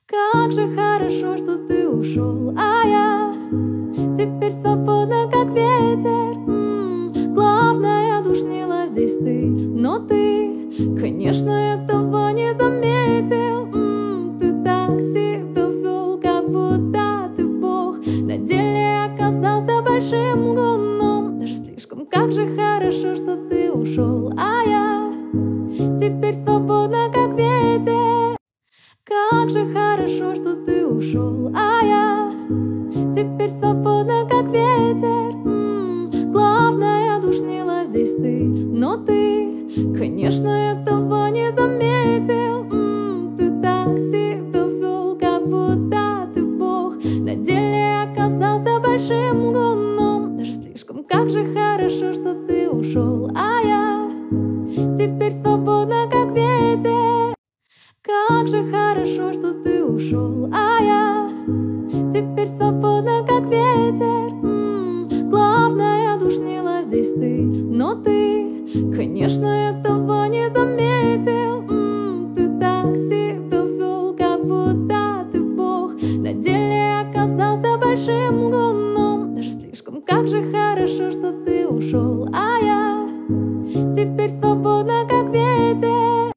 Как же хорошо, что ты ушел, а я теперь свободна, как ветер. Главное, душнила здесь ты, но ты, конечно, этого не заметил. Ты так себя вел, как будто ты бог. На деле оказался большим гуном. Даже слишком, как же хорошо, что ты ушел, а я теперь свободна, как ветер. Как же хорошо, что ты ушел, а я теперь свободна, как ветер. Главное, душнила здесь ты, но ты, конечно, этого не заметил. Ты так себя вел, как будто ты бог. На деле оказался большим гуном. Даже слишком, как же хорошо, что ты ушел, а я теперь свободна, как ветер. Как же хорошо, что ты ушел, а я теперь свободна, как ветер. Главное, душнила здесь ты, но ты, конечно,